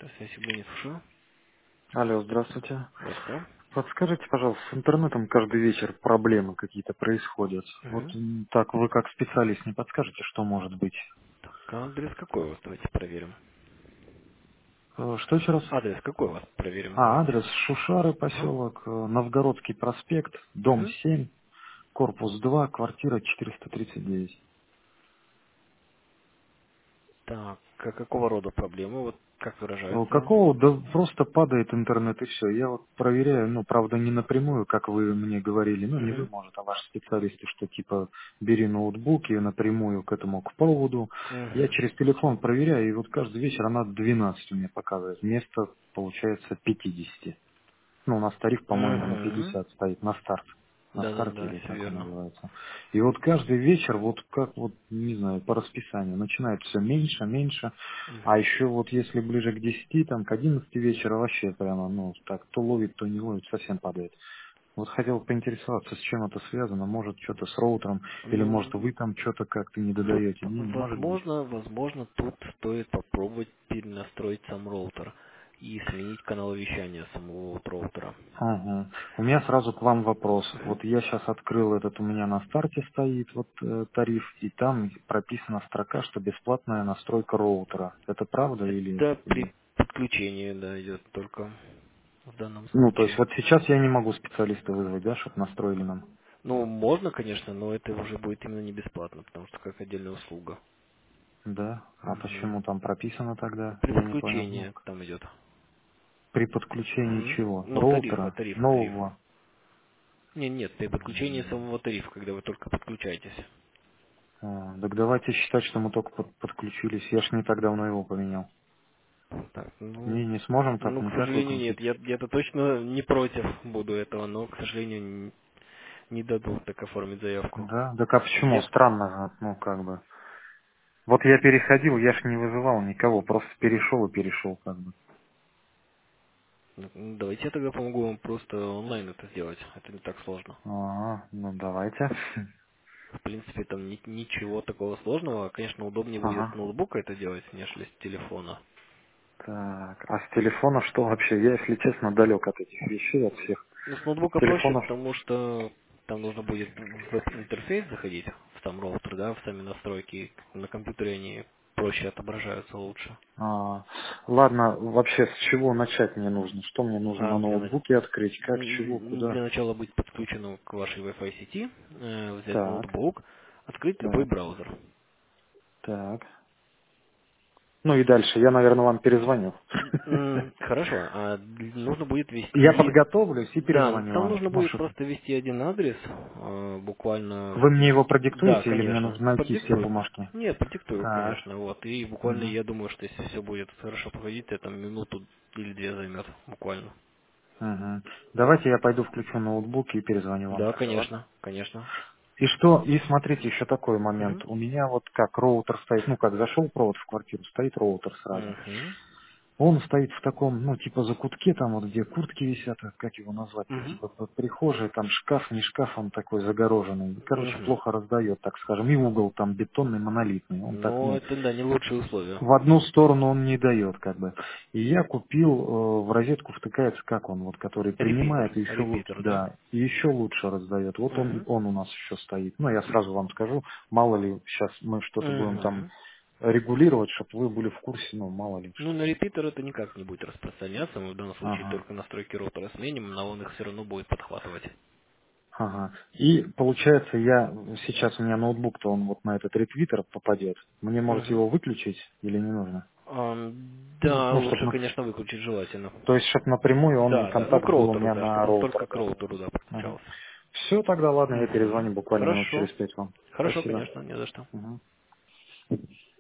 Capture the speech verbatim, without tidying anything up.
Связь не слушаю. Алло, здравствуйте. Здравствуйте. Подскажите, пожалуйста, с интернетом каждый вечер проблемы какие-то происходят. Вот Угу. м, так, вы как специалист не подскажете, что может быть? Так, а адрес какой у вас? Давайте проверим. Э, Что еще раз? Адрес какой у вас? Проверим, А, давайте. адрес Шушары, Ага. поселок, э, Новгородский проспект, дом Угу. семь, корпус два, квартира четыреста тридцать девять. Так, а какого рода проблемы? Вот как Э, выражаются? Какого? Да просто падает интернет и все. Я вот проверяю, ну, правда, не напрямую, как вы мне говорили, ну, не вы, Угу. может, а ваши специалисты, что типа бери ноутбук и напрямую к этому, к проводу. Я Угу. через телефон проверяю, и вот каждый вечер она двенадцать у меня показывает. Вместо, получается, пятьдесят. Ну, у нас тариф, по-моему, на Угу. пятьдесят стоит, на старт. На старте Да-да-да, или все как он верно. называется. И вот каждый вечер, вот как вот, не знаю, по расписанию, начинает все меньше, меньше. А Угу. еще вот если ближе к десяти, там, к одиннадцати вечера вообще прямо, ну, так, то ловит, то не ловит, совсем падает. Вот хотел поинтересоваться, с чем это связано. Может, что-то с роутером, или может Ну, вы там что-то как-то не тут, додаете. Не, не может быть. возможно, возможно, тут стоит попробовать перенастроить сам роутер и сменить канал вещания самого вот роутера. Ага. У меня сразу к вам вопрос. Мгм. Вот я сейчас открыл этот, у меня на старте стоит вот э, тариф, и там прописана строка, что бесплатная настройка роутера. Это правда или, Это или... при подключении, да, идет только в данном Ну, то есть случае. вот сейчас я не могу специалиста вызвать, да, чтобы настроили нам? Ну, можно, конечно, но это уже будет именно не бесплатно, потому что как отдельная услуга. Да. А Мгм. почему там прописано тогда? При Я не понял. Ну, подключении там идет. при подключении Мгм. чего? Ну, тарифа, Роутера? тарифа, тарифа. Нового? Нет, нет, при подключении самого тарифа, когда вы только подключаетесь. А, так давайте считать, что мы только под- подключились. Я ж не так давно его поменял. Так, ну, Не, не сможем так ну, к никак сожалению, нет. выкрутить. Я, я-то точно не против буду этого, но, к сожалению, н- не дадут так оформить заявку. Да? Так а почему? Я, Странно же, ну как бы. Вот я переходил, я ж не вызывал никого, просто перешел и перешел как бы. ну, давайте я тогда помогу вам просто онлайн это сделать. Это не так сложно. Ага, ну давайте. В принципе, там ни- ничего такого сложного. Конечно, удобнее будет с Ага. ноутбука это делать, нежели с телефона. Так, а с телефона что вообще? Я, если честно, далек от этих вещей, от всех Ну, с ноутбука проще, телефонов. потому что там нужно будет в веб-интерфейс заходить, в сам роутер, да, в сами настройки. На компьютере они проще отображаются лучше. А, ладно, вообще с чего начать мне нужно? Что мне нужно А на для, на- ноутбуке открыть? Как, чего, м, куда? для начала быть подключенным к вашей Wi-Fi сети, э, взять Так, ноутбук, открыть любой да, браузер. так. Ну и дальше, я, наверное, вам перезвоню. М, Хорошо, а нужно будет Я ввести. подготовлюсь и Да, перезвоню там вам. нужно Ну, будет чтоб просто ввести один адрес, э, буквально. вы мне его Да, продиктуете или мне конечно. нужно найти все Продиктую. бумажки? Нет, продиктую, Так. конечно, вот. И буквально Угу. я думаю, что если все будет хорошо проходить, это минуту или две займет, буквально. Угу. Давайте я пойду включу ноутбук и перезвоню вам Да, тогда, ладно? конечно, конечно. И что, и смотрите, еще такой момент. Угу. У меня вот как роутер стоит, ну как зашел провод в квартиру, стоит роутер сразу. Угу. Он стоит в таком, ну типа закутке, там вот где куртки висят, а как его назвать-то, Угу. типа под прихожей, там шкаф, не шкаф, он такой загороженный. Короче, Угу. плохо раздает, так скажем. И угол там бетонный, монолитный. Он так, Ну, ну, это да, не лучшие условия. в одну сторону он не дает, как бы. И я купил, э, в розетку втыкается, как он, вот, который принимает, Репитер, и еще лучше, репитер, да? да, и еще лучше раздает. Вот он, Угу. он у нас еще стоит. Ну, я сразу вам скажу, мало ли, сейчас мы что-то будем там Угу. регулировать, чтобы вы были в курсе, ну, мало ли, Ну, что на там. репитер это никак не будет распространяться. Мы в данном случае Ага, только настройки роутера сменим, но он их все равно будет подхватывать. ага. И получается, я, сейчас у меня ноутбук-то, он вот на этот ретвитер попадет. Мне, может, Угу. его выключить или не нужно? Ну, Да, ну лучше, чтобы, конечно, выключить желательно. то есть, чтобы напрямую он, Да, да. Ну, к контакт был у роутеру, меня да, на чтобы он роутер, только к роутеру, да, да. подключался. Все, тогда ладно, я Угу. перезвоню буквально минут Хорошо. через пять вам. Хорошо, Спасибо. конечно, не за что. Мгм.